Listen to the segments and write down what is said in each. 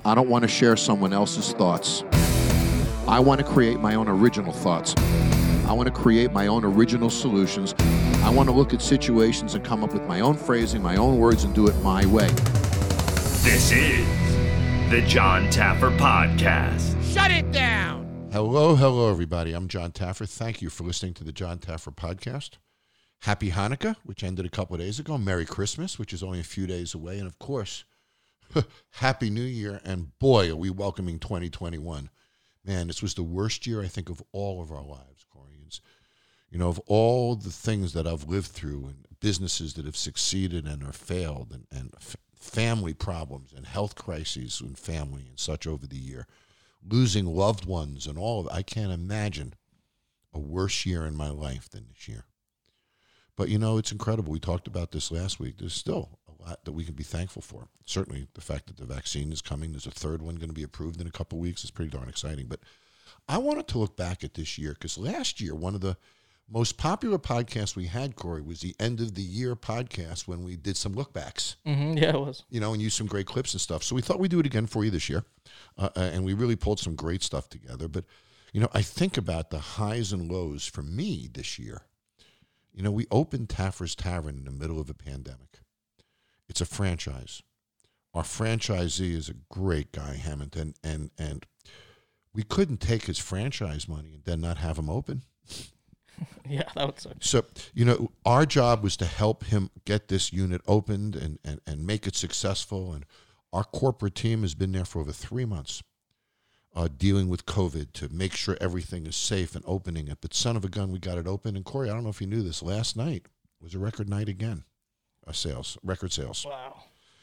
I don't want to share someone else's thoughts. I want to create my own original thoughts. I want to create my own original solutions. I want to look at situations and come up with my own phrasing, my own words, and do it my way. This is the John Taffer Podcast. Shut it down! Hello, everybody. I'm John Taffer. Thank you for listening to the John Taffer Podcast. Happy Hanukkah, which ended a couple of days ago. Merry Christmas, which is only a few days away. And, of course, Happy New Year. And, boy, are we welcoming 2021. Man, this was the worst year, I think, of all of our lives, Corey. You know, of all the things that I've lived through and businesses that have succeeded and are failed and family problems and health crises in family and such over the year, losing loved ones and all of it, I can't imagine a worse year in my life than this year. But, you know, it's incredible. We talked about this last week. There's still a lot that we can be thankful for. Certainly the fact that the vaccine is coming. There's a third one going to be approved in a couple of weeks. It's pretty darn exciting. But I wanted to look back at this year because last year, one of the most popular podcasts we had, Corey, was the end of the year podcast when we did some look backs. Mm-hmm, yeah, it was. You know, and used some great clips and stuff. So we thought we'd do it again for you this year. And we really pulled some great stuff together. But, you know, I think about the highs and lows for me this year. You know, we opened Taffer's Tavern in the middle of a pandemic. It's a franchise. Our franchisee is a great guy, Hamilton, and we couldn't take his franchise money and then not have him open. Yeah, that would suck. So, you know, our job was to help him get this unit opened and make it successful. And our corporate team has been there for over 3 months dealing with COVID to make sure everything is safe and opening it. But son of a gun, we got it open. And Corey, I don't know if you knew this, last night was a record night again, record sales. Wow.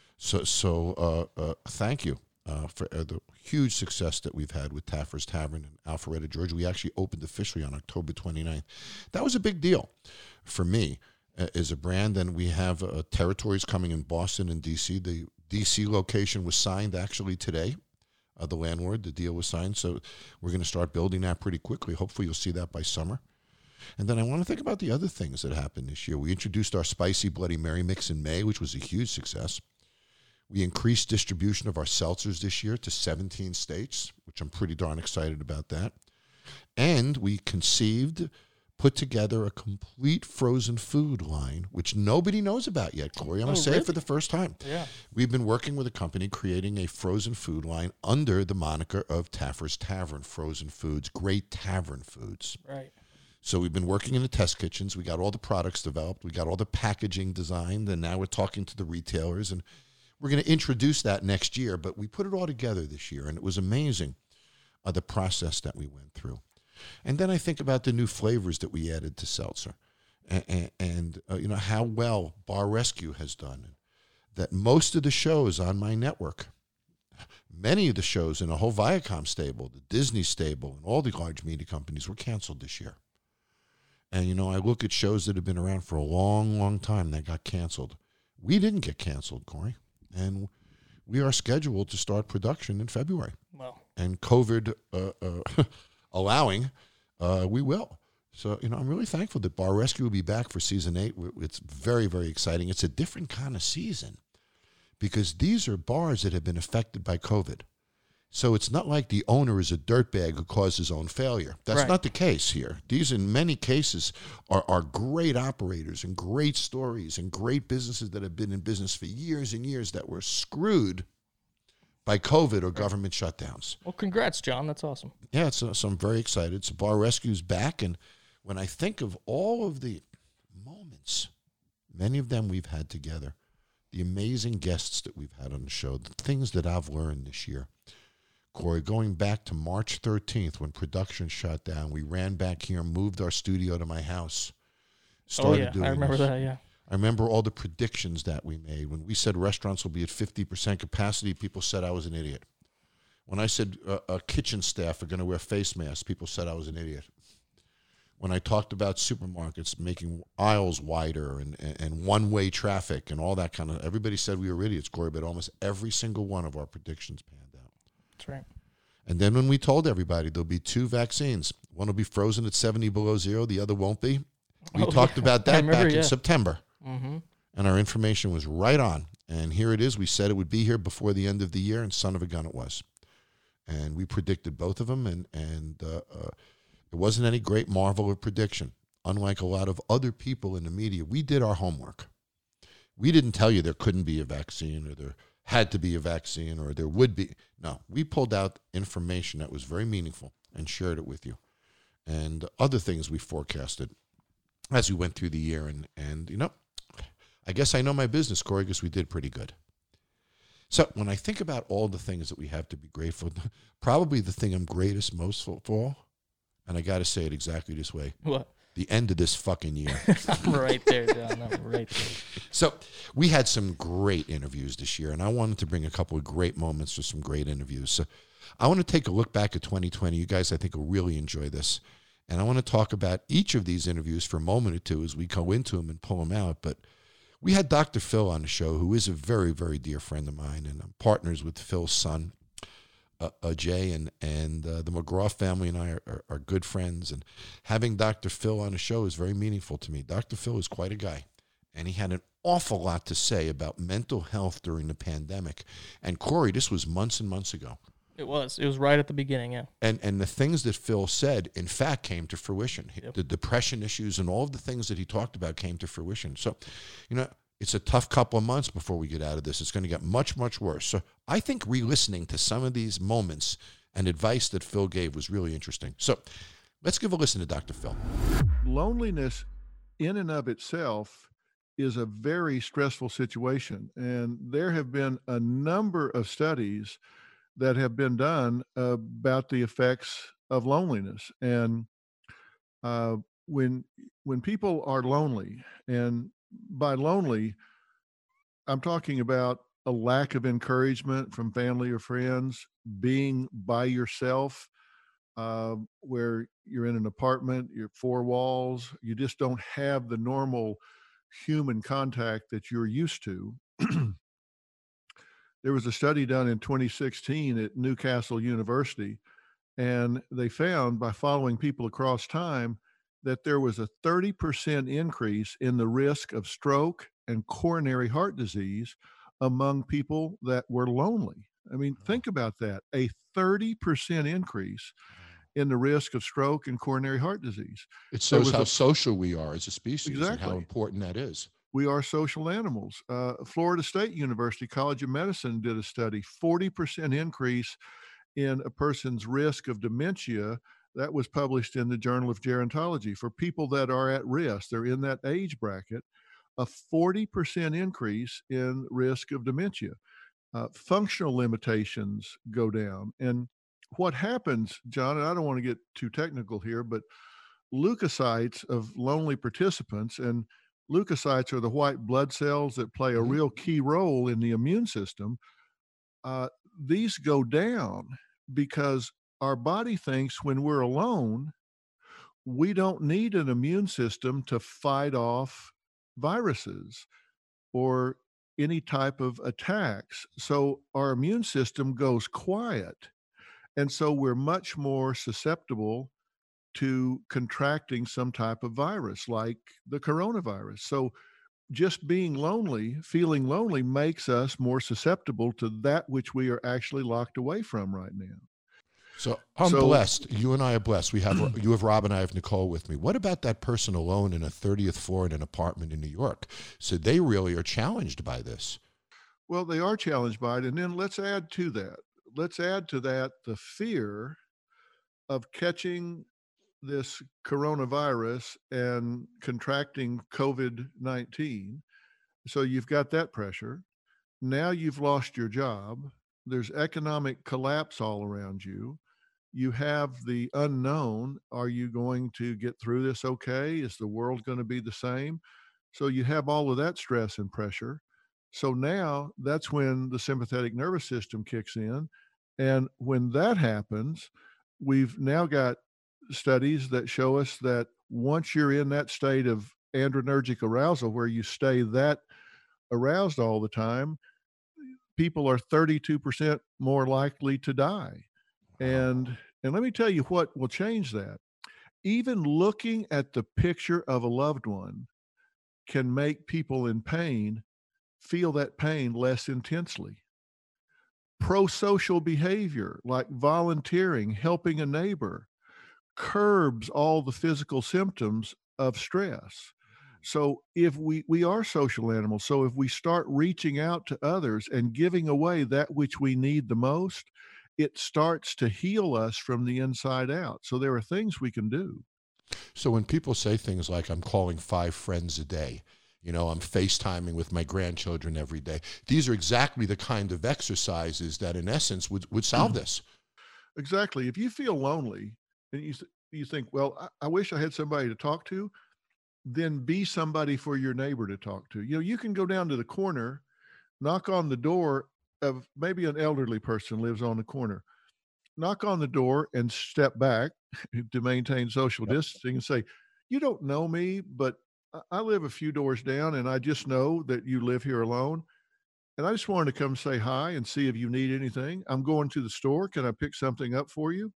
So thank you for the huge success that we've had with Taffer's Tavern in Alpharetta, Georgia. We actually opened officially on October 29th. That was a big deal for me as a brand. And we have territories coming in Boston and D.C. The D.C. location was signed actually today. The landlord, the deal was signed. So we're going to start building that pretty quickly. Hopefully you'll see that by summer. And then I want to think about the other things that happened this year. We introduced our Spicy Bloody Mary mix in May, which was a huge success. We increased distribution of our seltzers this year to 17 states, which I'm pretty darn excited about that. And we put together a complete frozen food line, which nobody knows about yet, Corey. I'm going to say it for the first time. Yeah. We've been working with a company creating a frozen food line under the moniker of Taffer's Tavern Frozen Foods, great tavern foods. Right. So we've been working in the test kitchens. We got all the products developed. We got all the packaging designed, and now we're talking to the retailers, and we're going to introduce that next year. But we put it all together this year, and it was amazing, the process that we went through. And then I think about the new flavors that we added to seltzer and you know, how well Bar Rescue has done. That most of the shows on my network, many of the shows in the whole Viacom stable, the Disney stable, and all the large media companies were canceled this year. And, you know, I look at shows that have been around for a long, long time that got canceled. We didn't get canceled, Corey. And we are scheduled to start production in February. Well. And COVID allowing, we will. So, you know, I'm really thankful that Bar Rescue will be back for season 8. It's very, very exciting. It's a different kind of season because these are bars that have been affected by COVID. So it's not like the owner is a dirtbag who caused his own failure. That's not the case here. These, in many cases, are great operators and great stories and great businesses that have been in business for years and years that were screwed by COVID or government shutdowns. Well, congrats, John. That's awesome. Yeah, so I'm very excited. So Bar Rescue's back, and when I think of all of the moments, many of them we've had together, the amazing guests that we've had on the show, the things that I've learned this year, Corey, going back to March 13th when production shut down, we ran back here, moved our studio to my house, started doing I remember this. that, yeah. I remember all the predictions that we made. When we said restaurants will be at 50% capacity, people said I was an idiot. When I said kitchen staff are going to wear face masks, people said I was an idiot. When I talked about supermarkets making aisles wider and one-way traffic and all that kind of, everybody said we were idiots, Corey, but almost every single one of our predictions panned out. That's right. And then when we told everybody there'll be 2 vaccines, one will be frozen at 70 below zero, the other won't be. We talked about that back in September. Mm-hmm. And our information was right on. And here it is. We said it would be here before the end of the year, and son of a gun it was. And we predicted both of them, and it wasn't any great marvel of prediction. Unlike a lot of other people in the media, we did our homework. We didn't tell you there couldn't be a vaccine or there had to be a vaccine or there would be. No, we pulled out information that was very meaningful and shared it with you. And other things we forecasted as we went through the year. And you know, I guess I know my business, Corey, because we did pretty good. So when I think about all the things that we have to be grateful, probably the thing I'm greatest most for all, and I got to say it exactly this way. What? The end of this fucking year. I'm right there, John. I'm right there. So we had some great interviews this year, and I wanted to bring a couple of great moments for some great interviews. So I want to take a look back at 2020. You guys, I think, will really enjoy this. And I want to talk about each of these interviews for a moment or two as we go into them and pull them out. But we had Dr. Phil on the show, who is a very, very dear friend of mine, and I'm partners with Phil's son, Jay, and the McGraw family and I are good friends. And having Dr. Phil on the show is very meaningful to me. Dr. Phil is quite a guy, and he had an awful lot to say about mental health during the pandemic. And Corey, this was months and months ago. It was right at the beginning, yeah. And the things that Phil said, in fact, came to fruition. Yep. The depression issues and all of the things that he talked about came to fruition. So, you know, it's a tough couple of months before we get out of this. It's going to get much, much worse. So I think re-listening to some of these moments and advice that Phil gave was really interesting. So let's give a listen to Dr. Phil. Loneliness in and of itself is a very stressful situation. And there have been a number of studies that have been done about the effects of loneliness. And when people are lonely, and by lonely, I'm talking about a lack of encouragement from family or friends, being by yourself, where you're in an apartment, you're four walls, you just don't have the normal human contact that you're used to. There was a study done in 2016 at Newcastle University, and they found by following people across time that there was a 30% increase in the risk of stroke and coronary heart disease among people that were lonely. I mean, think about that, a 30% increase in the risk of stroke and coronary heart disease. It shows how social we are as a species. Exactly. And how important that is. We are social animals. Florida State University College of Medicine did a study, 40% increase in a person's risk of dementia. That was published in the Journal of Gerontology. For people that are at risk, they're in that age bracket, a 40% increase in risk of dementia. Functional limitations go down. And what happens, John, and I don't want to get too technical here, but leukocytes of lonely participants, and leukocytes are the white blood cells that play a real key role in the immune system. These go down because our body thinks when we're alone, we don't need an immune system to fight off viruses or any type of attacks. So our immune system goes quiet. And so we're much more susceptible to contracting some type of virus like the coronavirus. So just being lonely, feeling lonely, makes us more susceptible to that which we are actually locked away from right now. So I'm blessed. You and I are blessed. We have you have Rob and I have Nicole with me. What about that person alone in a 30th floor in an apartment in New York? So they really are challenged by this. Well, they are challenged by it. And then let's add to that the fear of catching this coronavirus and contracting COVID-19. So you've got that pressure. Now you've lost your job. There's economic collapse all around you. You have the unknown. Are you going to get through this okay? Is the world going to be the same? So you have all of that stress and pressure. So now that's when the sympathetic nervous system kicks in. And when that happens, we've now got studies that show us that once you're in that state of adrenergic arousal, where you stay that aroused all the time, people are 32% more likely to die. And let me tell you what will change that. Even looking at the picture of a loved one can make people in pain feel that pain less intensely. Pro-social behavior like volunteering, helping a neighbor, curbs all the physical symptoms of stress. So if we are social animals, so if we start reaching out to others and giving away that which we need the most, it starts to heal us from the inside out. So there are things we can do. So when people say things like, I'm calling 5 friends a day, I'm FaceTiming with my grandchildren every day, these are exactly the kind of exercises that in essence would solve this. Exactly. If you feel lonely and you think, well, I wish I had somebody to talk to, then be somebody for your neighbor to talk to. You can go down to the corner, knock on the door of maybe an elderly person lives on the corner, knock on the door and step back to maintain social distancing and say, you don't know me, but I live a few doors down and I just know that you live here alone. And I just wanted to come say hi and see if you need anything. I'm going to the store. Can I pick something up for you?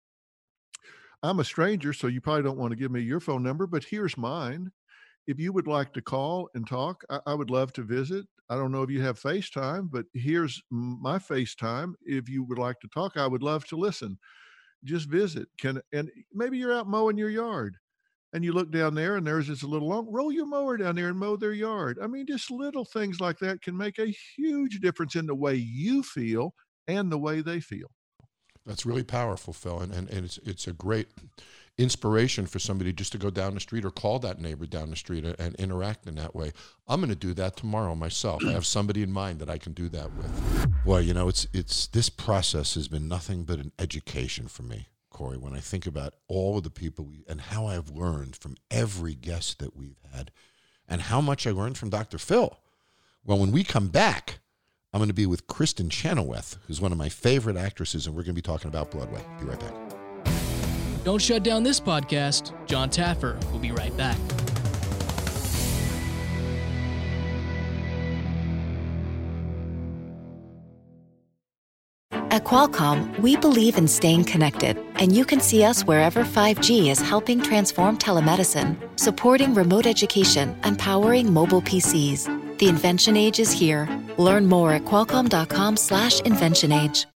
I'm a stranger, so you probably don't want to give me your phone number, but here's mine. If you would like to call and talk, I would love to visit. I don't know if you have FaceTime, but here's my FaceTime. If you would like to talk, I would love to listen. Just visit. And maybe you're out mowing your yard and you look down there and there's this little long, roll your mower down there and mow their yard. I mean, just little things like that can make a huge difference in the way you feel and the way they feel. That's really powerful, Phil, and it's a great inspiration for somebody just to go down the street or call that neighbor down the street and interact in that way. I'm going to do that tomorrow myself. I have somebody in mind that I can do that with. Boy, it's this process has been nothing but an education for me, Corey, when I think about all of the people and how I've learned from every guest that we've had and how much I learned from Dr. Phil. Well, when we come back, I'm going to be with Kristin Chenoweth, who's one of my favorite actresses, and we're going to be talking about Broadway. Be right back. Don't shut down this podcast. Jon Taffer will be right back. At Qualcomm, we believe in staying connected, and you can see us wherever 5G is helping transform telemedicine, supporting remote education, and powering mobile PCs. The invention age is here. Learn more at qualcomm.com/inventionage.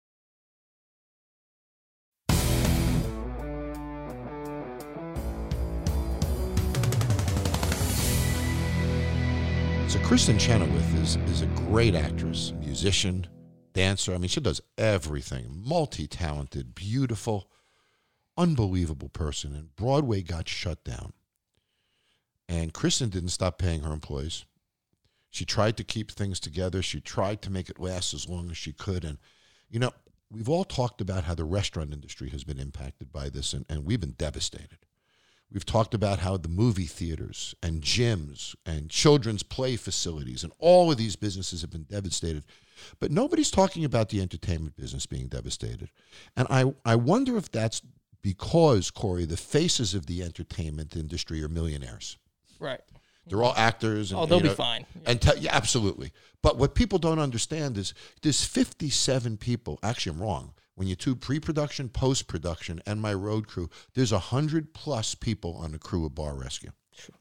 So Kristin Chenoweth is a great actress, musician, dancer. I mean, she does everything. Multi-talented, beautiful, unbelievable person. And Broadway got shut down. And Kristin didn't stop paying her employees. She tried to keep things together. She tried to make it last as long as she could. And, we've all talked about how the restaurant industry has been impacted by this, and we've been devastated. We've talked about how the movie theaters and gyms and children's play facilities and all of these businesses have been devastated. But nobody's talking about the entertainment business being devastated. And I wonder if that's because, Corey, the faces of the entertainment industry are millionaires. Right. They're all actors. And, they'll be fine. And yeah, absolutely. But what people don't understand is there's 57 people. Actually, I'm wrong. When you do pre-production, post-production, and my road crew, there's 100+ people on the crew of Bar Rescue. Sure.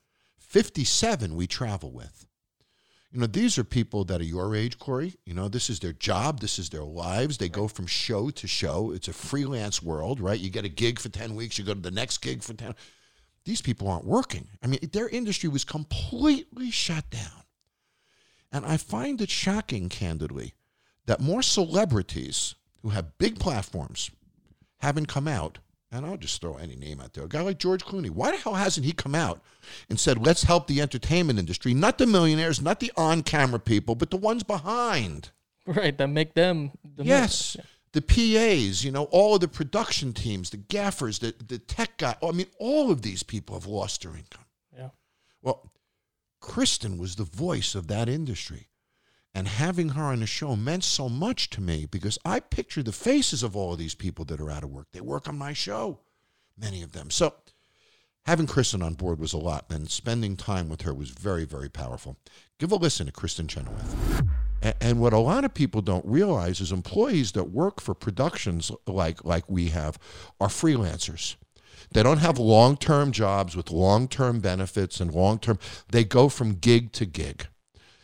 57 we travel with. These are people that are your age, Corey. This is their job. This is their lives. They go from show to show. It's a freelance world, right? You get a gig for 10 weeks. You go to the next gig for 10. These people aren't working. I mean, their industry was completely shut down. And I find it shocking, candidly, that more celebrities who have big platforms haven't come out. And I'll just throw any name out there. A guy like George Clooney. Why the hell hasn't he come out and said, let's help the entertainment industry, not the millionaires, not the on-camera people, but the ones behind? Right, that make them the yes. millionaires. The PAs, all of the production teams, the gaffers, the tech guy. I mean, all of these people have lost their income. Yeah. Well, Kristin was the voice of that industry. And having her on the show meant so much to me because I picture the faces of all of these people that are out of work. They work on my show, many of them. So having Kristin on board was a lot, and spending time with her was very, very powerful. Give a listen to Kristin Chenoweth. And what a lot of people don't realize is employees that work for productions like we have are freelancers. They don't have long-term jobs with long-term benefits and long-term. They go from gig to gig.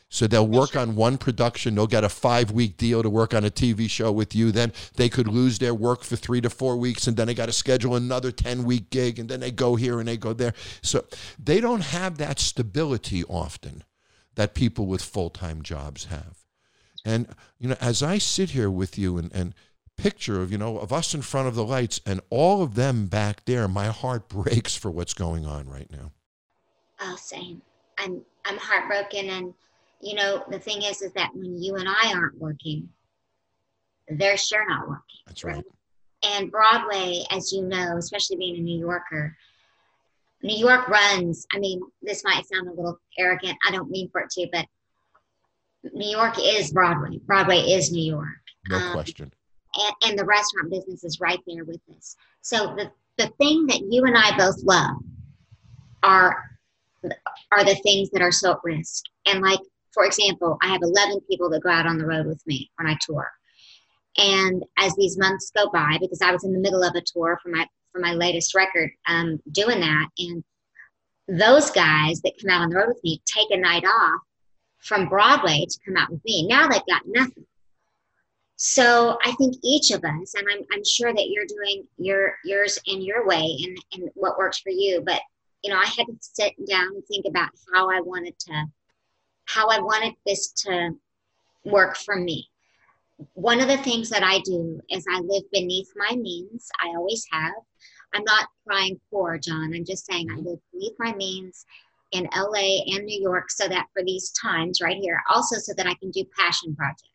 So they'll work on one production. They'll get a 5-week deal to work on a TV show with you. Then they could lose their work for 3 to 4 weeks, and then they got to schedule another 10-week gig, and then they go here and they go there. So they don't have that stability often that people with full-time jobs have. And, as I sit here with you and picture of us in front of the lights and all of them back there, my heart breaks for what's going on right now. Oh, same. I'm heartbroken, and the thing is that when you and I aren't working, they're sure not working. That's right. And Broadway, as you know, especially being a New Yorker, New York runs, this might sound a little arrogant, I don't mean for it to, but New York is Broadway. Broadway is New York. No question. And the restaurant business is right there with us. So the thing that you and I both love are the things that are so at risk. And like, for example, I have 11 people that go out on the road with me when I tour. And as these months go by, because I was in the middle of a tour for my latest record, doing that, and those guys that come out on the road with me take a night off from Broadway to come out with me. Now they've got nothing. So I think each of us, and I'm sure that you're doing yours in your way and what works for you, but I had to sit down and think about how I wanted this to work for me. One of the things that I do is I live beneath my means. I always have. I'm not crying poor, John. I'm just saying I live beneath my means in LA and New York, so that for these times right here, also so that I can do passion projects.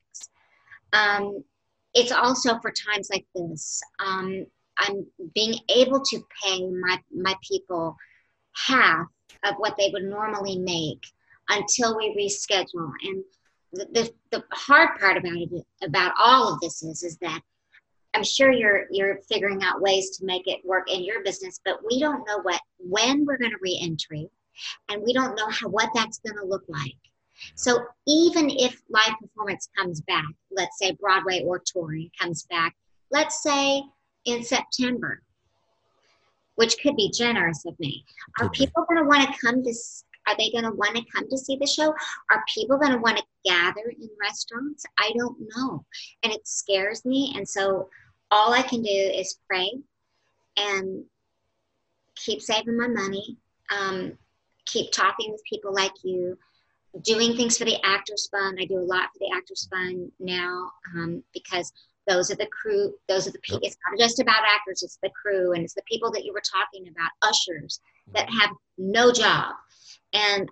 It's also for times like this. I'm being able to pay my people half of what they would normally make until we reschedule. And the hard part about all of this is that I'm sure you're figuring out ways to make it work in your business, but we don't know when we're going to re-entry, and we don't know what that's going to look like. So even if live performance comes back, let's say Broadway or touring comes back, let's say in September, which could be generous of me. Are people going to want to come to? Are they going to want to come to see the show? Are people going to want to gather in restaurants? I don't know, and it scares me. And so all I can do is pray and keep saving my money, keep talking with people like you, doing things for the Actors Fund. I do a lot for the Actors Fund now, because those are the crew, those are the people. It's not just about actors, it's the crew, and it's the people that you were talking about, ushers that have no job. And,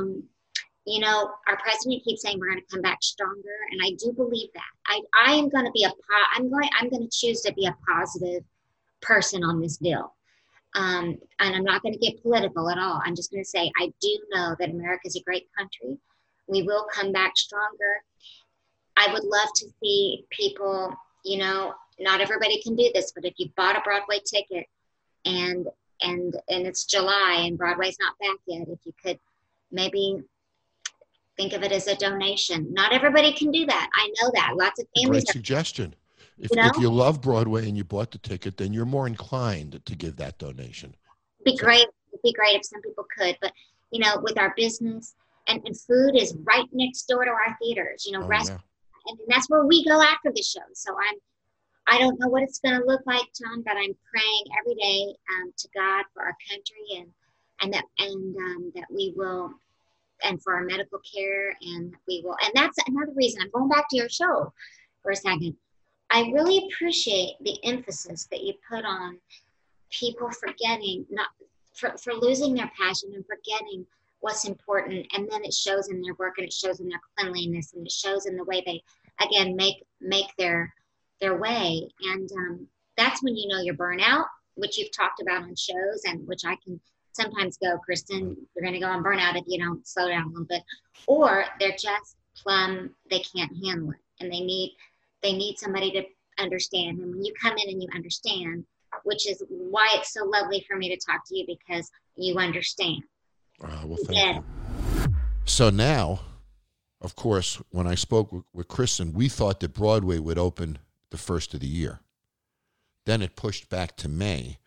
our president keeps saying we're going to come back stronger, and I do believe that. I am going to be I'm going to choose to be a positive person on this bill. And I'm not going to get political at all. I'm just going to say, I do know that America is a great country. We will come back stronger. I would love to see people, not everybody can do this, but if you bought a Broadway ticket and it's July and Broadway's not back yet, if you could maybe think of it as a donation. Not everybody can do that. I know that. Lots of families. Great suggestion. If you love Broadway and you bought the ticket, then you're more inclined to give that donation. It'd be great if some people could, but with our business and food is right next door to our theaters, restaurants, and that's where we go after the show. So I don't know what it's going to look like, John, but I'm praying every day to God for our country and that we will, and for our medical care, and we will. And that's another reason I'm going back to your show for a second. I really appreciate the emphasis that you put on people forgetting, for losing their passion and forgetting what's important. And then it shows in their work, and it shows in their cleanliness, and it shows in the way they, again, make their way. And that's when you're burnout, which you've talked about on shows, and which I can sometimes go, Kristen, you're going to go on burnout if you don't slow down a little bit. Or they're just plumb, they can't handle it, and they need somebody to understand. And when you come in and you understand, which is why it's so lovely for me to talk to you, because you understand. Well, thank you. So now, of course, when I spoke with Kristen, we thought that Broadway would open the first of the year. Then it pushed back to May.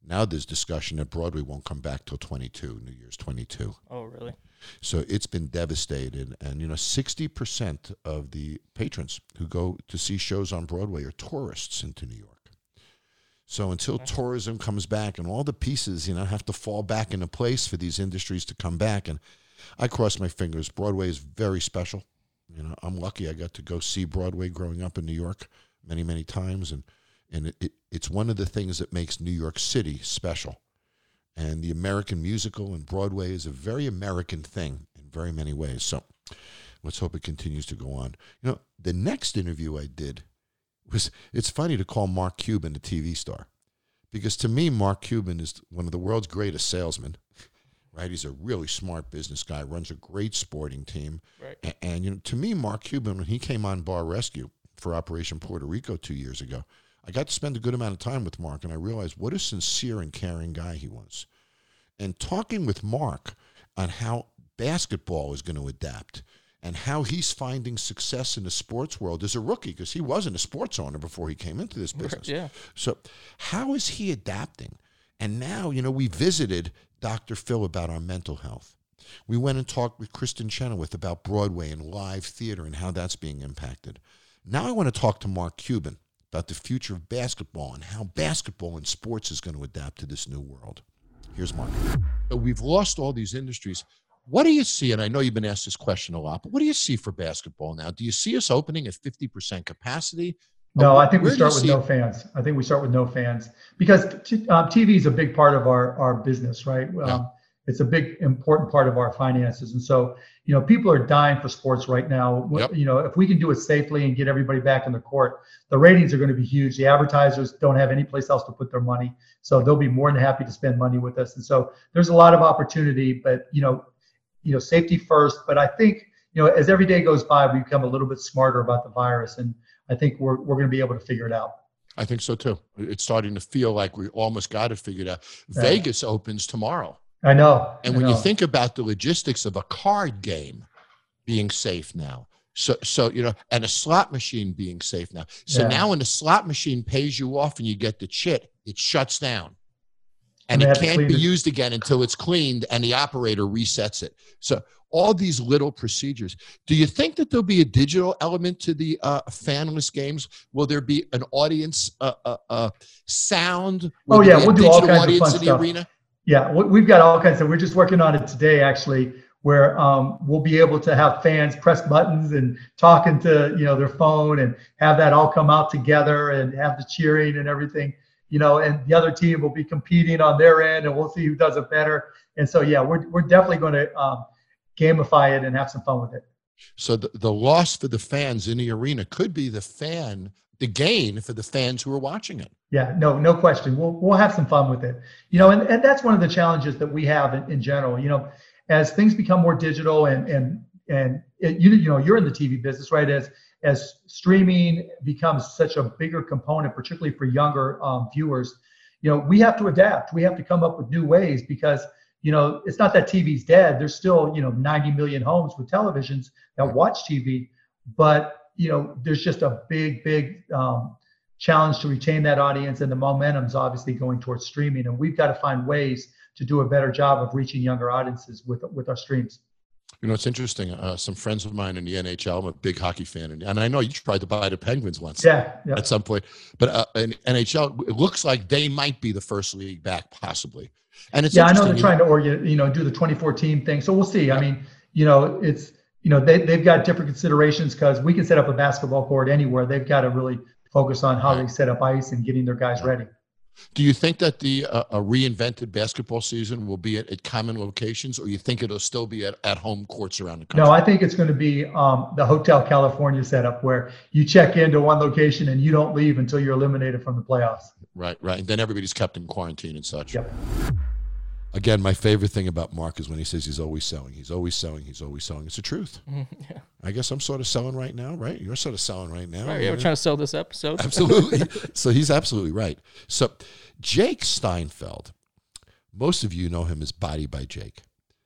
Now there's discussion that Broadway won't come back till New Year's 22. Oh, really? So it's been devastated. And, 60% of the patrons who go to see shows on Broadway are tourists into New York. So until tourism comes back and all the pieces, have to fall back into place for these industries to come back. And I cross my fingers. Broadway is very special. I'm lucky I got to go see Broadway growing up in New York many, many times. And it's one of the things that makes New York City special. And the American musical and Broadway is a very American thing in very many ways. So let's hope it continues to go on. The next interview I did it's funny to call Mark Cuban a TV star, because to me, Mark Cuban is one of the world's greatest salesmen, right? He's a really smart business guy, runs a great sporting team. Right. And to me, Mark Cuban, when he came on Bar Rescue for Operation Puerto Rico 2 years ago, I got to spend a good amount of time with Mark, and I realized what a sincere and caring guy he was. And talking with Mark on how basketball is going to adapt and how he's finding success in the sports world as a rookie, because he wasn't a sports owner before he came into this business. Yeah. So how is he adapting? And now, we visited Dr. Phil about our mental health. We went and talked with Kristen Chenoweth about Broadway and live theater and how that's being impacted. Now I want to talk to Mark Cuban about the future of basketball and how basketball and sports is going to adapt to this new world. Here's Mark. We've lost all these industries. What do you see? And I know you've been asked this question a lot, but what do you see for basketball now? Do you see us opening at 50% capacity? No, I think we start with no fans. I think we start with no fans because TV is a big part of our business, right? Yeah. It's a big, important part of our finances. And so, people are dying for sports right now. Yep. If we can do it safely and get everybody back in the court, the ratings are going to be huge. The advertisers don't have any place else to put their money. So they'll be more than happy to spend money with us. And so there's a lot of opportunity, but, safety first. But I think, as every day goes by, we become a little bit smarter about the virus. And I think we're going to be able to figure it out. I think so too. It's starting to feel like we almost got it figured out. Yeah. Vegas opens tomorrow. I know. And when you think about the logistics of a card game being safe now, so and a slot machine being safe now. So now when the slot machine pays you off and you get the chit, it shuts down. And it can't be used again until it's cleaned and the operator resets it. So all these little procedures. Do you think that there'll be a digital element to the fanless games? Will there be an audience sound? We'll do all kinds of fun in the stuff. arena? Yeah, we've got all kinds of. We're just working on it today, actually, where we'll be able to have fans press buttons and talk into their phone and have that all come out together and have the cheering and everything. And the other team will be competing on their end, and we'll see who does it better. And so, we're definitely going to gamify it and have some fun with it. So the loss for the fans in the arena could be the gain for the fans who are watching it. Yeah, no question. We'll have some fun with it. And that's one of the challenges that we have in general. As things become more digital and you're in the TV business, right? As streaming becomes such a bigger component, particularly for younger viewers, we have to adapt. We have to come up with new ways because, it's not that TV's dead. There's still, 90 million homes with televisions that watch TV, but, there's just a big challenge to retain that audience, and the momentum's obviously going towards streaming, and we've got to find ways to do a better job of reaching younger audiences with our streams. It's interesting. Some friends of mine in the NHL, I'm a big hockey fan, and I know you tried to buy the Penguins once at some point. But in NHL, it looks like they might be the first league back, possibly. And it's I know they're trying to do the 24-team thing. So we'll see. Yeah. I mean, it's they've got different considerations because we can set up a basketball court anywhere. They've got to really focus on how they set up ice and getting their guys ready. Do you think that the a reinvented basketball season will be at common locations, or you think it'll still be at home courts around the country? No, I think it's going to be the Hotel California setup where you check into one location and you don't leave until you're eliminated from the playoffs. Right. And then everybody's kept in quarantine and such. Yep. Again, my favorite thing about Mark is when he says he's always selling. He's always selling. He's always selling. It's the truth. Yeah. I guess I'm sort of selling right now, right? You're sort of selling right now. Right, we're trying to sell this episode. Absolutely. So he's absolutely right. So Jake Steinfeld, most of you know him as Body by Jake.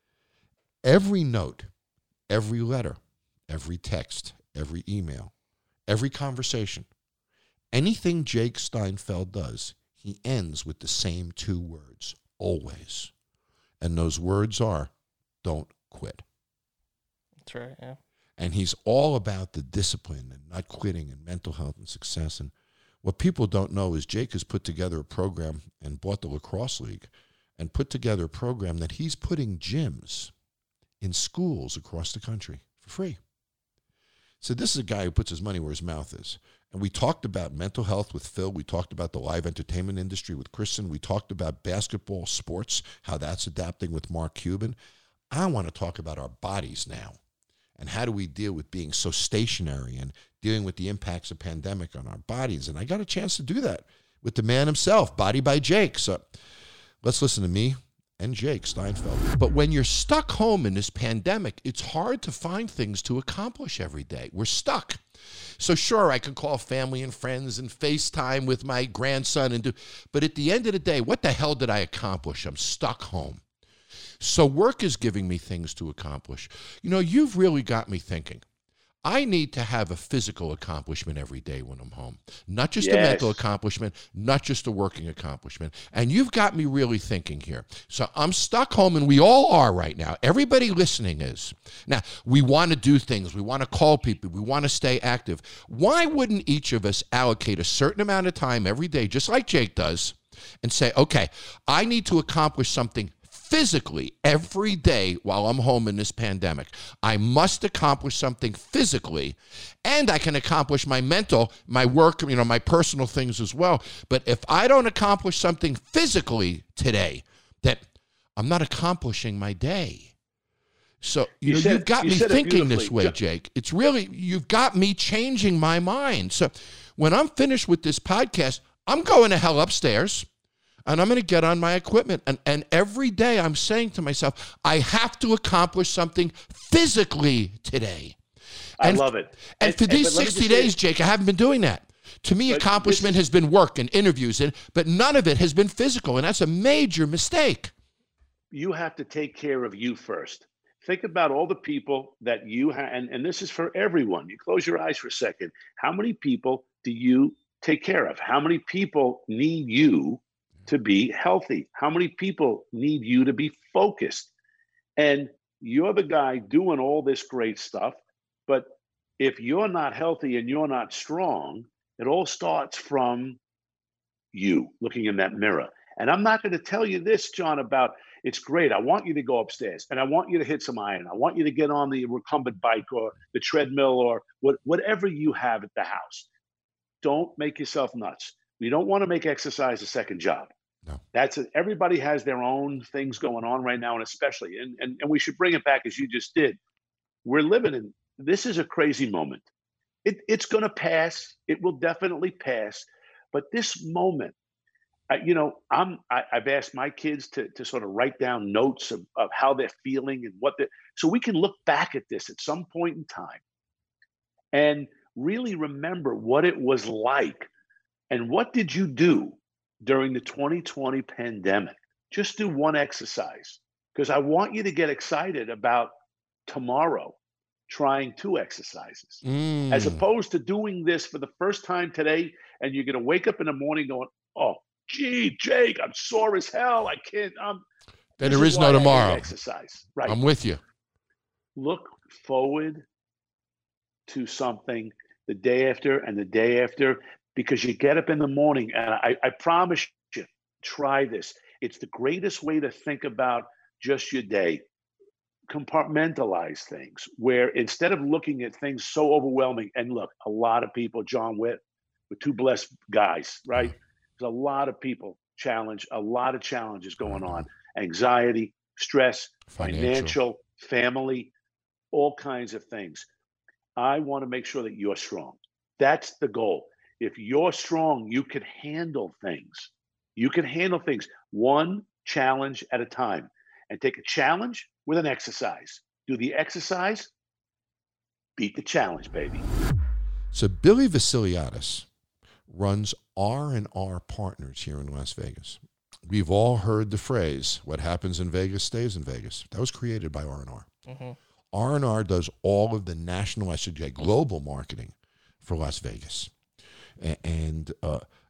Every note, every letter, every text, every email, every conversation, anything Jake Steinfeld does, he ends with the same 2 words, always. And those words are, don't quit. That's right, yeah. And he's all about the discipline and not quitting and mental health and success. And what people don't know is Jake has put together a program and bought the lacrosse league and put together a program that he's putting gyms in schools across the country for free. So this is a guy who puts his money where his mouth is. And we talked about mental health with Phil. We talked about the live entertainment industry with Kristen. We talked about basketball, sports, how that's adapting with Mark Cuban. I want to talk about our bodies now. And how do we deal with being so stationary and dealing with the impacts of pandemic on our bodies? And I got a chance to do that with the man himself, Body by Jake. So let's listen to me and Jake Steinfeld. But when you're stuck home in this pandemic, it's hard to find things to accomplish every day. We're stuck. So sure, I can call family and friends and FaceTime with my grandson but at the end of the day, what the hell did I accomplish? I'm stuck home. So work is giving me things to accomplish. You know, you've really got me thinking. I need to have a physical accomplishment every day when I'm home. Not just a mental accomplishment, not just a working accomplishment. And you've got me really thinking here. So I'm stuck home, and we all are right now. Everybody listening is. Now, we want to do things. We want to call people. We want to stay active. Why wouldn't each of us allocate a certain amount of time every day, just like Jake does, and say, okay, I need to accomplish something physically every day while I'm home in this pandemic. I must accomplish something physically, and I can accomplish my mental, my work, my personal things as well. But if I don't accomplish something physically today, that I'm not accomplishing my day. So you've got me thinking this way, Jake. It's really, you've got me changing my mind. So when I'm finished with this podcast, I'm going to hell upstairs. And I'm going to get on my equipment. And every day I'm saying to myself, I have to accomplish something physically today. I love it. And for these 60 days, Jake, I haven't been doing that. To me, accomplishment has been work and interviews, but none of it has been physical. And that's a major mistake. You have to take care of you first. Think about all the people that you have. And this is for everyone. You close your eyes for a second. How many people do you take care of? How many people need you to be healthy? How many people need you to be focused? And you're the guy doing all this great stuff, but if you're not healthy and you're not strong, it all starts from you looking in that mirror. And I'm not going to tell you this, John, about it's great. I want you to go upstairs and I want you to hit some iron. I want you to get on the recumbent bike or the treadmill or whatever you have at the house. Don't make yourself nuts. You don't want to make exercise a second job. No. Everybody has their own things going on right now, and especially, and we should bring it back as you just did. We're living in, this is a crazy moment. It's going to pass. It will definitely pass. But this moment, I've asked my kids to sort of write down notes of how they're feeling and so we can look back at this at some point in time and really remember what it was like and what did you do during the 2020 pandemic. Just do one exercise because I want you to get excited about tomorrow trying 2 exercises as opposed to doing this for the first time today. And you're going to wake up in the morning going, oh, gee, Jake, I'm sore as hell. I can't. Then there is no tomorrow. Exercise. Right. I'm with you. Look forward to something the day after and the day after. Because you get up in the morning, and I promise you, try this. It's the greatest way to think about just your day. Compartmentalize things, where instead of looking at things so overwhelming, and look, a lot of people, John, we're 2 blessed guys, right? There's a lot of people a lot of challenges going on. Anxiety, stress, financial, family, all kinds of things. I want to make sure that you're strong. That's the goal. If you're strong, you can handle things. You can handle things one challenge at a time and take a challenge with an exercise. Do the exercise, beat the challenge, baby. So Billy Vasiliadis runs R&R Partners here in Las Vegas. We've all heard the phrase, what happens in Vegas stays in Vegas. That was created by R&R. Mm-hmm. R&R does all of the national, global marketing for Las Vegas. And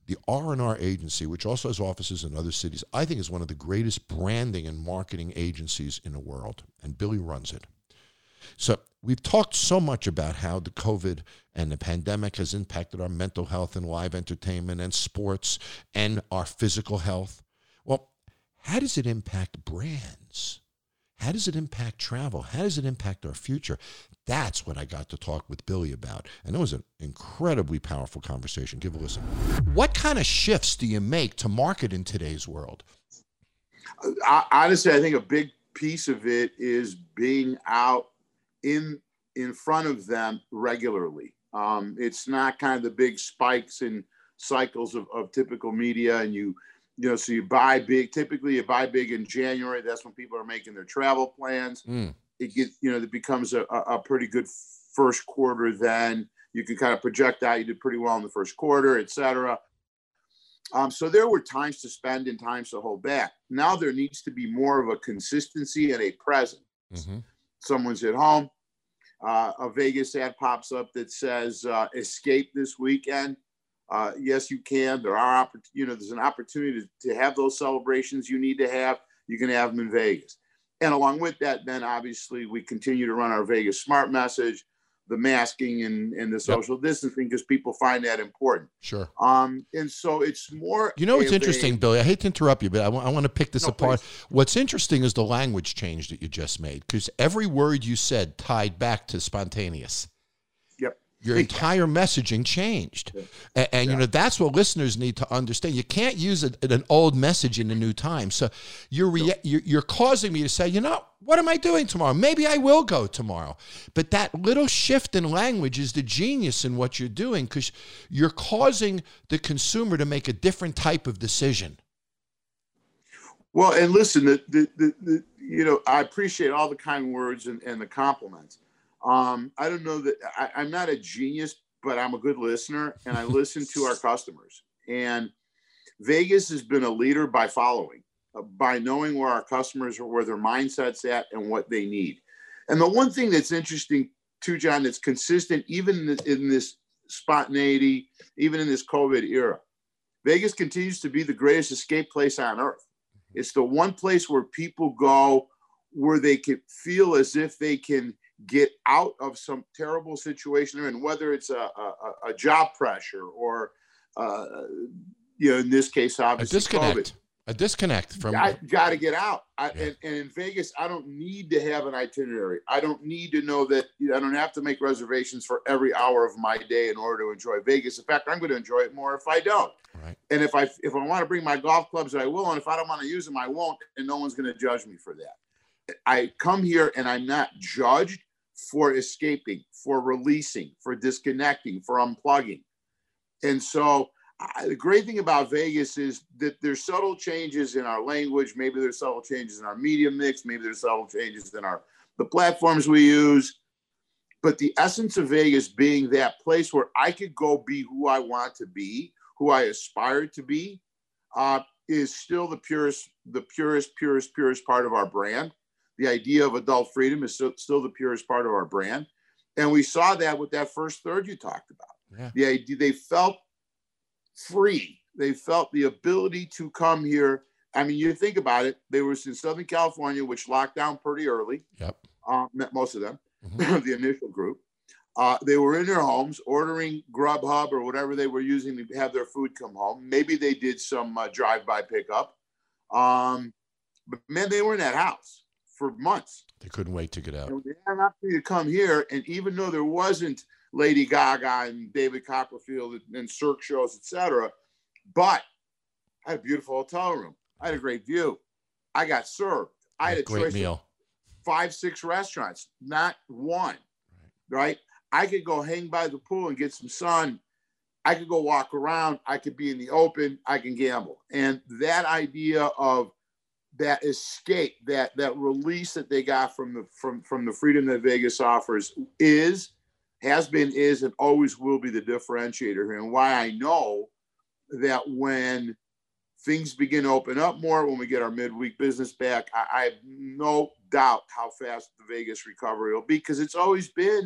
The R&R agency, which also has offices in other cities, I think is one of the greatest branding and marketing agencies in the world, and Billy runs it. So we've talked so much about how the COVID and the pandemic has impacted our mental health and live entertainment and sports and our physical health. Well, how does it impact brands? How does it impact travel? How does it impact our future? That's what I got to talk with Billy about. And it was an incredibly powerful conversation. Give a listen. What kind of shifts do you make to market in today's world? Honestly, I think a big piece of it is being out in front of them regularly. It's not kind of the big spikes and cycles of typical media, and so you buy big. Typically, you buy big in January. That's when people are making their travel plans. It becomes a pretty good first quarter. Then you can kind of project out. You did pretty well in the first quarter, et cetera. So there were times to spend and times to hold back. Now there needs to be more of a consistency and a presence. Someone's at home. A Vegas ad pops up that says, escape this weekend. Yes, you can. There's an opportunity to have those celebrations you need to have. You can have them in Vegas. And along with that, then obviously we continue to run our Vegas Smart message, the masking and the social distancing, because people find that important. Sure. And so it's more. What's interesting, Billy? I hate to interrupt you, but I want to pick this apart. Please. What's interesting is the language change that you just made, because every word you said tied back to spontaneous. Yep. Your entire messaging changed. And that's what listeners need to understand. You can't use an old message in a new time. So you're causing me to say, what am I doing tomorrow? Maybe I will go tomorrow. But that little shift in language is the genius in what you're doing, because you're causing the consumer to make a different type of decision. Well, and listen, I appreciate all the kind words and the compliments. I don't know that I'm not a genius, but I'm a good listener, and I listen to our customers. And Vegas has been a leader by following, by knowing where our customers are, where their mindset's at, and what they need. And the one thing that's interesting too, John, that's consistent even in this spontaneity, even in this COVID era, Vegas continues to be the greatest escape place on earth. It's the one place where people go where they can feel as if they can get out of some terrible situation, and whether it's a job pressure or, in this case, obviously COVID. A disconnect from. I got to get out. And in Vegas, I don't need to have an itinerary. I don't need to know that. I don't have to make reservations for every hour of my day in order to enjoy Vegas. In fact, I'm going to enjoy it more if I don't. Right. And if I want to bring my golf clubs, I will. And if I don't want to use them, I won't. And no one's going to judge me for that. I come here and I'm not judged for escaping, for releasing, for disconnecting, for unplugging. And so the great thing about Vegas is that there's subtle changes in our language. Maybe there's subtle changes in our media mix. Maybe there's subtle changes in the platforms we use. But the essence of Vegas being that place where I could go be who I want to be, who I aspire to be, is still the purest part of our brand. The idea of adult freedom is still the purest part of our brand. And we saw that with that first third you talked about. Yeah. The idea, they felt free. They felt the ability to come here. I mean, you think about it, they were in Southern California, which locked down pretty early. Yep. Most of them, the initial group. They were in their homes ordering Grubhub or whatever they were using to have their food come home. Maybe they did some drive-by pickup. But man, they were in that house for months. They couldn't wait to get out. And they had an opportunity to come here, and even though there wasn't Lady Gaga and David Copperfield and Cirque shows, etc., but I had a beautiful hotel room. I had a great view. I got served. I had a great choice meal. Of 5-6 restaurants, not one. Right? I could go hang by the pool and get some sun. I could go walk around. I could be in the open. I can gamble. And that idea of that escape, that release that they got from the freedom that Vegas offers has been, and always will be the differentiator here. And why I know that when things begin to open up more, when we get our midweek business back, I have no doubt how fast the Vegas recovery will be, because it's always been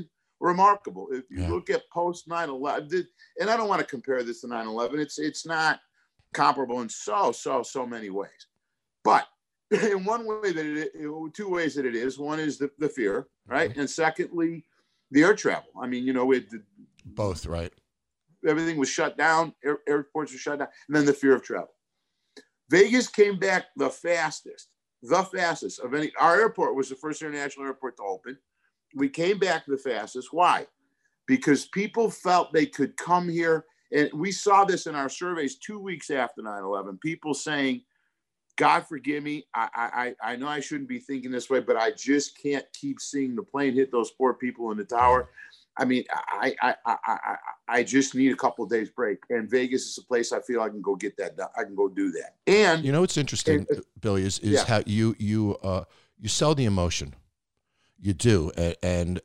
remarkable. If you look at post 9/11, and I don't want to compare this to 9/11, it's not comparable in so many ways. But in one way two ways that it is. One is the fear, right? And secondly, the air travel. I mean, both, right? Everything was shut down. Airports were shut down. And then the fear of travel. Vegas came back the fastest of any. Our airport was the first international airport to open. We came back the fastest. Why? Because people felt they could come here. And we saw this in our surveys 2 weeks after 9/11. People saying, God forgive me. I know I shouldn't be thinking this way, but I just can't keep seeing the plane hit those poor people in the tower. I mean, I just need a couple of days break. And Vegas is a place I feel I can go get that done. I can go do that. And what's interesting, Billy, is how you sell the emotion. You do, and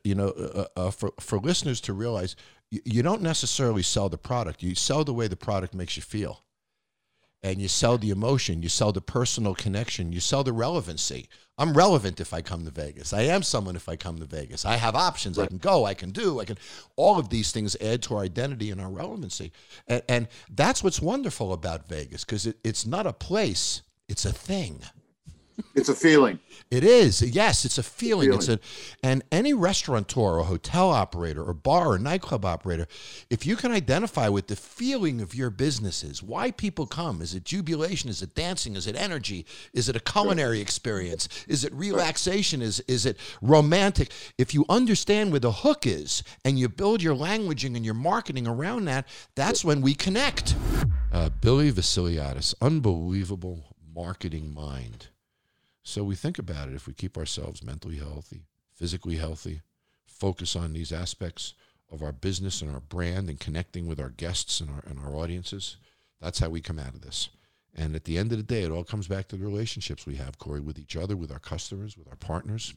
for listeners to realize, you don't necessarily sell the product. You sell the way the product makes you feel. And you sell the emotion, you sell the personal connection, you sell the relevancy. I'm relevant if I come to Vegas. I am someone if I come to Vegas. I have options. Right. I can go, I can do, all of these things add to our identity and our relevancy. And that's what's wonderful about Vegas, because it's not a place, it's a thing. It's a feeling. It is. Yes, it's a feeling. And any restaurateur or hotel operator or bar or nightclub operator, if you can identify with the feeling of your businesses, why people come, is it jubilation? Is it dancing? Is it energy? Is it a culinary experience? Is it relaxation? Is it romantic? If you understand where the hook is and you build your languaging and your marketing around that, that's when we connect. Billy Vasiliadis, unbelievable marketing mind. So we think about it, if we keep ourselves mentally healthy, physically healthy, focus on these aspects of our business and our brand and connecting with our guests and our audiences, that's how we come out of this. And at the end of the day, it all comes back to the relationships we have, Corey, with each other, with our customers, with our partners,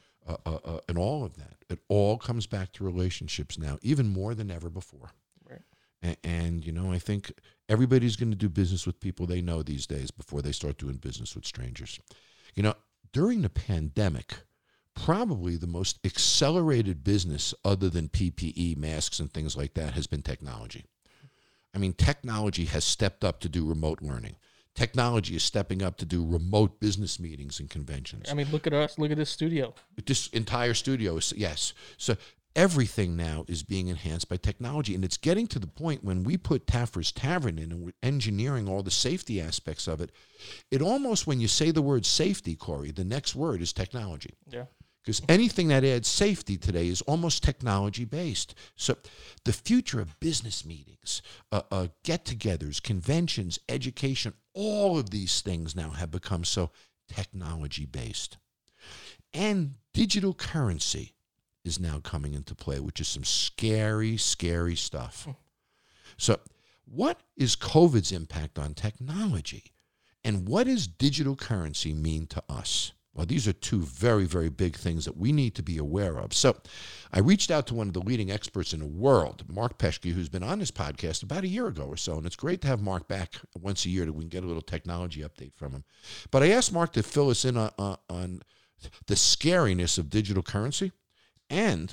and all of that. It all comes back to relationships now, even more than ever before. Right. And I think everybody's going to do business with people they know these days before they start doing business with strangers. During the pandemic, probably the most accelerated business other than PPE, masks, and things like that has been technology. I mean, technology has stepped up to do remote learning. Technology is stepping up to do remote business meetings and conventions. I mean, look at us. Look at this studio. This entire studio is, yes. So everything now is being enhanced by technology, and it's getting to the point when we put Taffer's Tavern in and we're engineering all the safety aspects of it, it almost, when you say the word safety, Corey, the next word is technology. Yeah. Because anything that adds safety today is almost technology-based. So the future of business meetings, get-togethers, conventions, education, all of these things now have become so technology-based. And digital currency is now coming into play, which is some scary, scary stuff. So what is COVID's impact on technology? And what does digital currency mean to us? Well, these are two very, very big things that we need to be aware of. So I reached out to one of the leading experts in the world, Mark Peschke, who's been on this podcast about a year ago or so. And it's great to have Mark back once a year that we can get a little technology update from him. But I asked Mark to fill us in on the scariness of digital currency and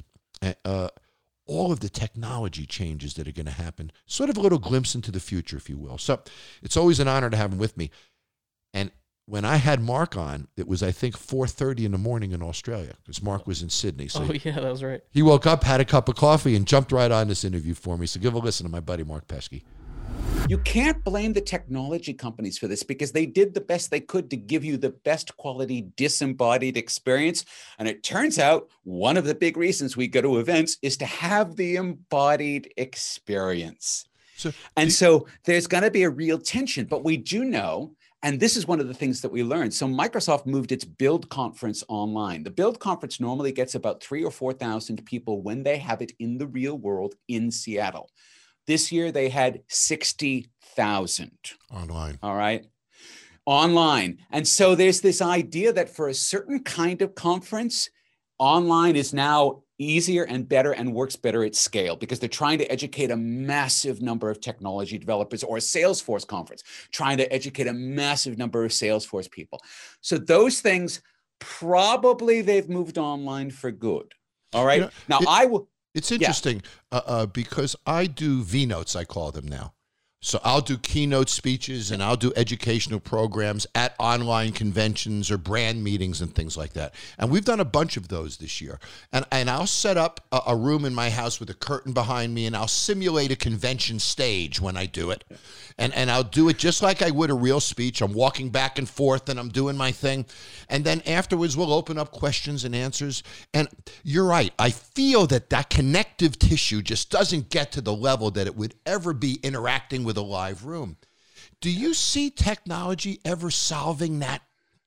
all of the technology changes that are going to happen, sort of a little glimpse into the future, if you will. So it's always an honor to have him with me. And when I had Mark on, it was, I think, 4:30 in the morning in Australia, because Mark was in Sydney. So yeah, that was right. He woke up, had a cup of coffee, and jumped right on this interview for me. So give a listen to my buddy, Mark Peschke. You can't blame the technology companies for this, because they did the best they could to give you the best quality disembodied experience. And it turns out one of the big reasons we go to events is to have the embodied experience. So there's going to be a real tension, but we do know, and this is one of the things that we learned. So Microsoft moved its Build conference online. The Build conference normally gets about 3,000 or 4,000 people when they have it in the real world in Seattle. This year, they had 60,000. Online. All right. Online. And so there's this idea that for a certain kind of conference, online is now easier and better and works better at scale, because they're trying to educate a massive number of technology developers, or a Salesforce conference, trying to educate a massive number of Salesforce people. So those things, probably they've moved online for good. All right. It's interesting because I do V-notes, I call them now. So I'll do keynote speeches and I'll do educational programs at online conventions or brand meetings and things like that. And we've done a bunch of those this year. And I'll set up a room in my house with a curtain behind me, and I'll simulate a convention stage when I do it. And I'll do it just like I would a real speech. I'm walking back and forth and I'm doing my thing. And then afterwards, we'll open up questions and answers. And you're right. I feel that connective tissue just doesn't get to the level that it would ever be interacting with a live room. Do you see technology ever solving that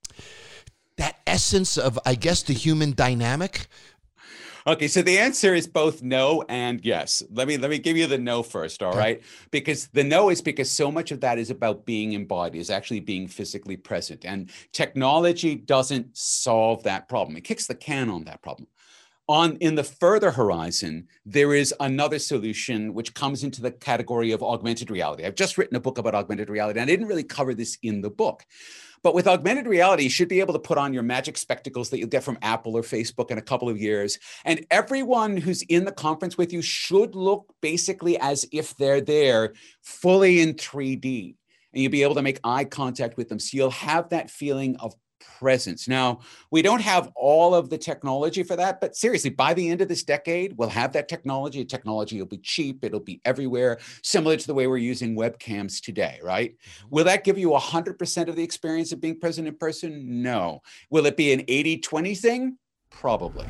essence of, I guess, the human dynamic? Okay, so the answer is both no and yes. Let me give you the no first, all right? Because the no is because so much of that is about being embodied, is actually being physically present. And technology doesn't solve that problem. It kicks the can on that problem. In the further horizon, there is another solution which comes into the category of augmented reality. I've just written a book about augmented reality, and I didn't really cover this in the book. But with augmented reality, you should be able to put on your magic spectacles that you'll get from Apple or Facebook in a couple of years. And everyone who's in the conference with you should look basically as if they're there fully in 3D. And you'll be able to make eye contact with them. So you'll have that feeling of presence. Now, we don't have all of the technology for that, but seriously, by the end of this decade, we'll have that technology. Technology will be cheap. It'll be everywhere, similar to the way we're using webcams today, right? Will that give you 100% of the experience of being present in person? No. Will it be an 80-20 thing? Probably.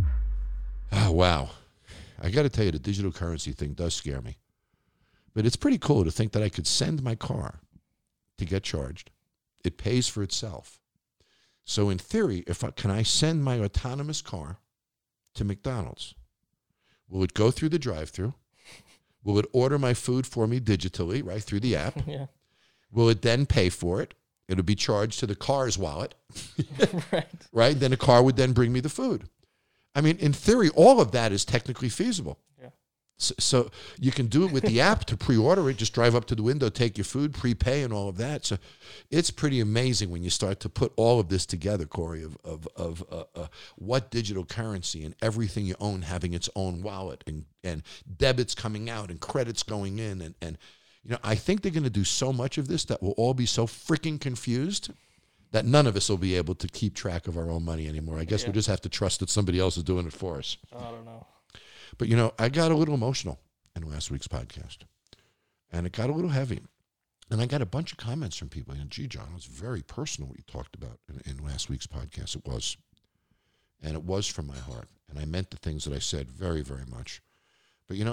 Oh, wow. I got to tell you, the digital currency thing does scare me. But it's pretty cool to think that I could send my car to get charged. It pays for itself. So in theory, can I send my autonomous car to McDonald's? Will it go through the drive-thru? Will it order my food for me digitally, right, through the app? Yeah. Will it then pay for it? It'll be charged to the car's wallet. Right? Then the car would then bring me the food. I mean, in theory, all of that is technically feasible. Yeah. So you can do it with the app to pre-order it, just drive up to the window, take your food, prepay and all of that. So it's pretty amazing when you start to put all of this together, Corey, of what digital currency and everything you own having its own wallet and debits coming out and credits going in. And you know, I think they're going to do so much of this that we'll all be so freaking confused that none of us will be able to keep track of our own money anymore. I guess we'll just have to trust that somebody else is doing it for us. I don't know. But, you know, I got a little emotional in last week's podcast, and it got a little heavy. And I got a bunch of comments from people. You know, gee, John, it was very personal what you talked about in last week's podcast. It was. And it was from my heart. And I meant the things that I said very, very much. But, you know,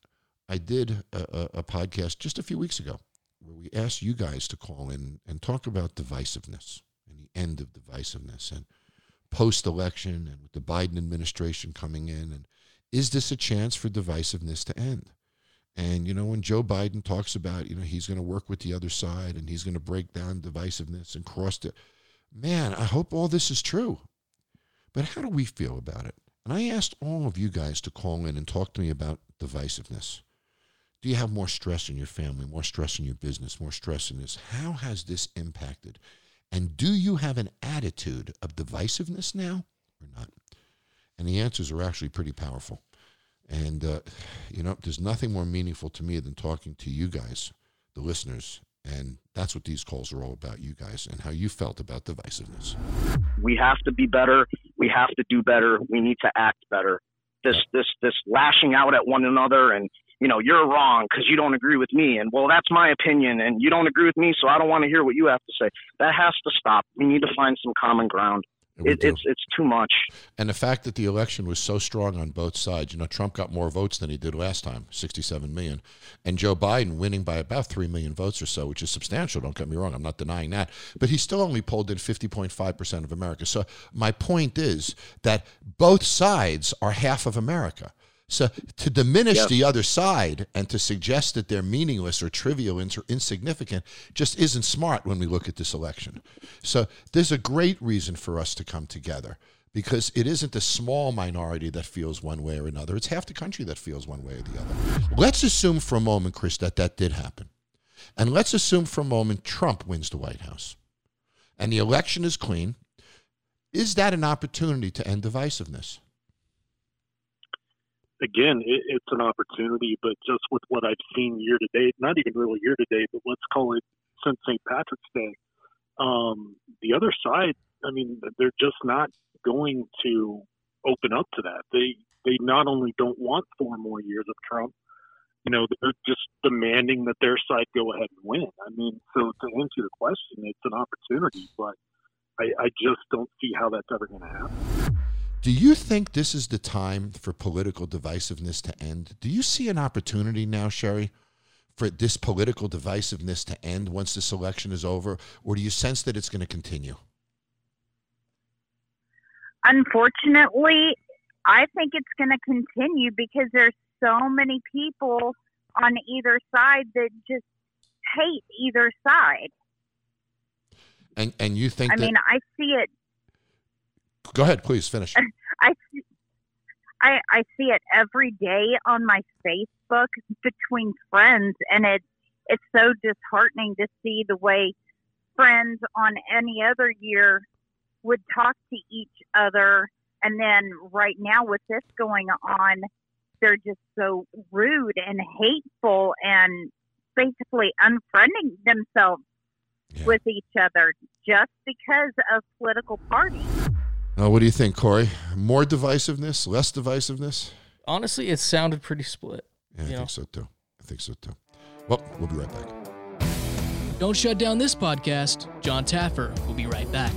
I did a podcast just a few weeks ago where we asked you guys to call in and talk about divisiveness and the end of divisiveness and post-election and with the Biden administration coming in, and is this a chance for divisiveness to end? And, you know, when Joe Biden talks about, you know, he's going to work with the other side and he's going to break down divisiveness and cross the, man, I hope all this is true. But how do we feel about it? And I asked all of you guys to call in and talk to me about divisiveness. Do you have more stress in your family, more stress in your business, more stress in this? How has this impacted? And do you have an attitude of divisiveness now or not? And the answers are actually pretty powerful. And, you know, there's nothing more meaningful to me than talking to you guys, the listeners. And that's what these calls are all about, you guys, and how you felt about divisiveness. We have to be better. We have to do better. We need to act better. This lashing out at one another and, you know, you're wrong because you don't agree with me. And, well, that's my opinion. And you don't agree with me, so I don't want to hear what you have to say. That has to stop. We need to find some common ground. It's too much. And the fact that the election was so strong on both sides, you know, Trump got more votes than he did last time, 67 million, and Joe Biden winning by about 3 million votes or so, which is substantial. Don't get me wrong. I'm not denying that. But he still only polled in 50.5% of America. So my point is that both sides are half of America. So to diminish the other side and to suggest that they're meaningless or trivial or insignificant just isn't smart when we look at this election. So there's a great reason for us to come together, because it isn't a small minority that feels one way or another. It's half the country that feels one way or the other. Let's assume for a moment, Chris, that did happen. And let's assume for a moment Trump wins the White House and the election is clean. Is that an opportunity to end divisiveness? again, it's an opportunity, but just with what I've seen year to date, not even really year to date, but let's call it since St. Patrick's Day, the other side, I mean, they're just not going to open up to that. They not only don't want 4 more years of Trump, you know, they're just demanding that their side go ahead and win. I mean, so to answer the question, it's an opportunity, but I just don't see how that's ever going to happen. Do you think this is the time for political divisiveness to end? Do you see an opportunity now, Sherry, for this political divisiveness to end once this election is over? Or do you sense that it's going to continue? Unfortunately, I think it's going to continue because there's so many people on either side that just hate either side. And you think I mean, I see it. Go ahead, please finish. I see it every day on my Facebook between friends, and it's so disheartening to see the way friends on any other year would talk to each other, and then right now with this going on, they're just so rude and hateful and basically unfriending themselves with each other just because of political parties. What do you think, Corey? More divisiveness, less divisiveness? Honestly, it sounded pretty split. Yeah, I think so too. Well, we'll be right back. Don't shut down this podcast. John Taffer will be right back.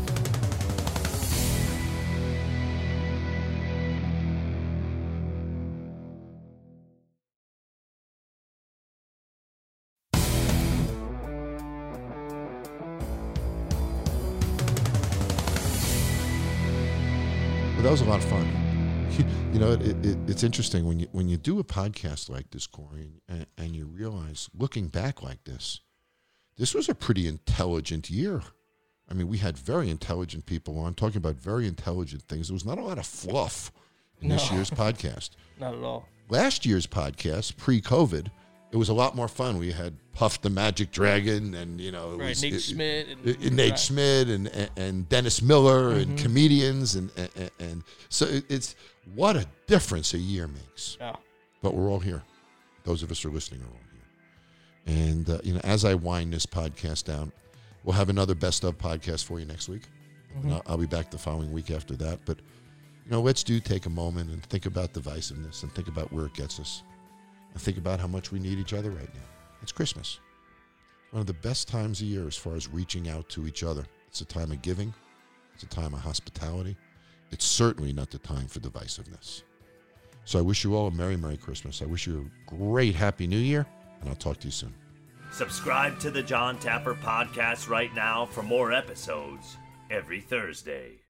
That was a lot of fun. You know, it's interesting when you do a podcast like this, Corey, and you realize, looking back like this was a pretty intelligent year. I mean, we had very intelligent people on talking about very intelligent things. There was not a lot of fluff in this year's podcast. Not at all. Last year's podcast, pre-COVID, it was a lot more fun. We had Puff the Magic Dragon, and Nate Schmidt, Nate Schmidt, and Dennis Miller, and comedians, and so it's what a difference a year makes. Yeah. But we're all here. Those of us who are listening are all here. And as I wind this podcast down, we'll have another best of podcast for you next week. And I'll be back the following week after that. But let's take a moment and think about divisiveness and think about where it gets us. And think about how much we need each other right now. It's Christmas. One of the best times of year as far as reaching out to each other. It's a time of giving. It's a time of hospitality. It's certainly not the time for divisiveness. So I wish you all a Merry, Merry Christmas. I wish you a great Happy New Year, and I'll talk to you soon. Subscribe to the John Taffer Podcast right now for more episodes every Thursday.